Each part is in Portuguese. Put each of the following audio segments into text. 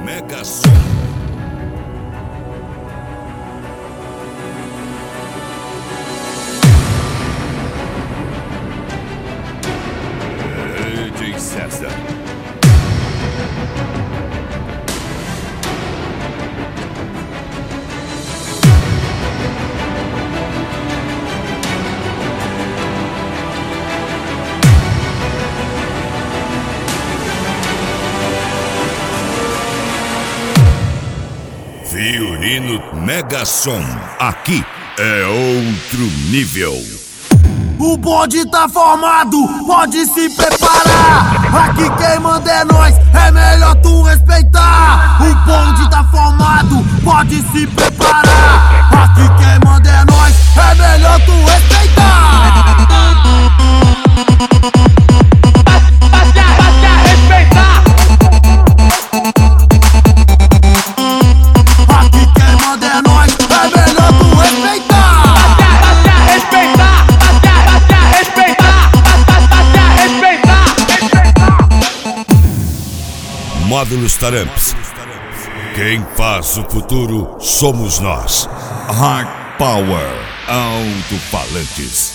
Mega Som. DJ César. Violino Mega Som, aqui é outro nível. O bonde tá formado, pode se preparar. Aqui quem manda é nós, é melhor tu respeitar. O bonde tá formado, pode se preparar. Aqui quem manda é nós, é melhor tu respeitar. Módulos Taramps. Quem faz o futuro somos nós. Hard Power Alto-Falantes.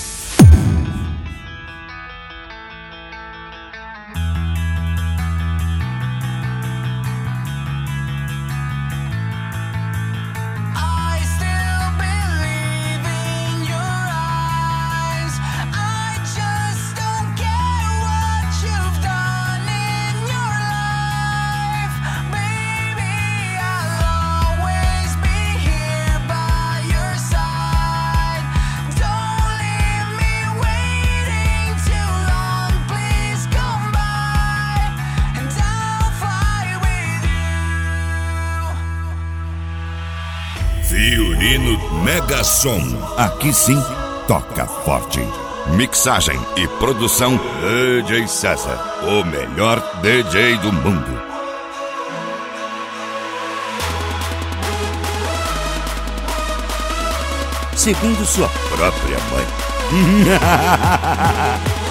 Violino Mega Som, aqui sim toca forte. Mixagem e produção DJ César, o melhor DJ do mundo. Segundo sua própria mãe.